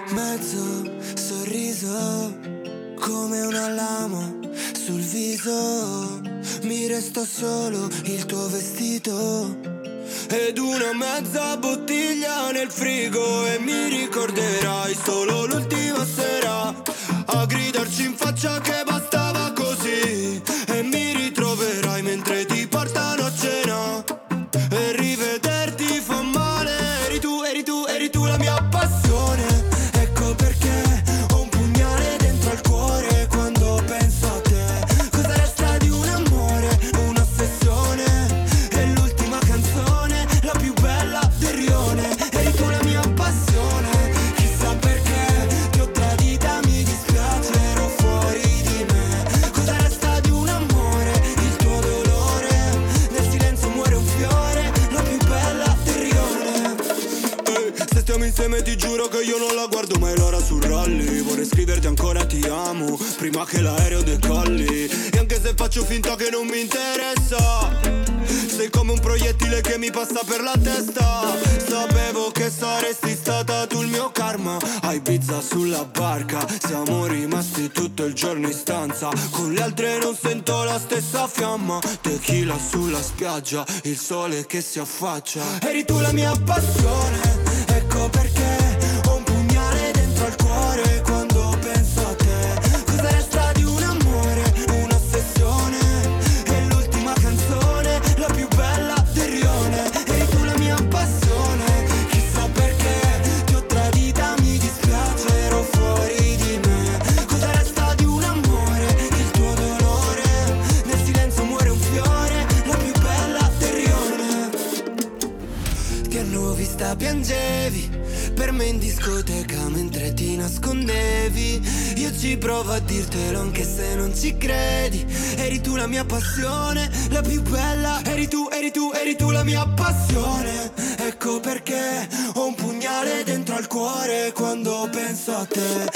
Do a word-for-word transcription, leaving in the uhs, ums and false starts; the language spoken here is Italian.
Mezzo sorriso, come una lama sul viso. Mi resta solo il tuo vestito ed una mezza bottiglia nel frigo. E mi ricorderai solo l'ultima sera a gridarci in faccia che bastava così. E mi ritroverai mentre ti portano a cena e rivederti fa male. Eri tu, eri tu, eri tu la mia passione. Ecco perché ho un pugnale dentro al cuore quando penso a te. Cosa resta di un amore, un'ossessione? E l'ultima canzone, la più bella del rione. Eri tu la mia passione. Chissà perché ti ho tradita, mi dispiace, ero fuori di me. Cosa resta di un amore, il tuo dolore? Nel silenzio muore un fiore, la più bella del rione. Ehi, se stiamo insieme ti giuro che io non la guardo mai l'ora sul rally. Vorrei scriverti ancora ti amo prima che l'aereo decolli. E anche se faccio finta che non mi interessa, sei come un proiettile che mi passa per la testa. Sapevo che saresti stata tu il mio karma. A Ibiza sulla barca siamo rimasti tutto il giorno in stanza. Con le altre non sento la stessa fiamma. Tequila sulla spiaggia, il sole che si affaccia. Eri tu la mia passione. Ecco perché ho un pugnale dentro al cuore quando penso a te. Cosa resta di un amore, un'ossessione? E l'ultima canzone, la più bella del rione. Eri tu la mia passione. Chissà perché ti ho tradita, mi dispiace, ero fuori di me. Cosa resta di un amore, il tuo dolore? Nel silenzio muore un fiore, la più bella del rione. Ti hanno vista piangevi per me in discoteca mentre ti nascondevi. Io ci provo a dirtelo anche se non ci credi. Eri tu la mia passione, la più bella. Eri tu, eri tu, eri tu la mia passione. Ecco perché ho un pugnale dentro al cuore quando penso a te.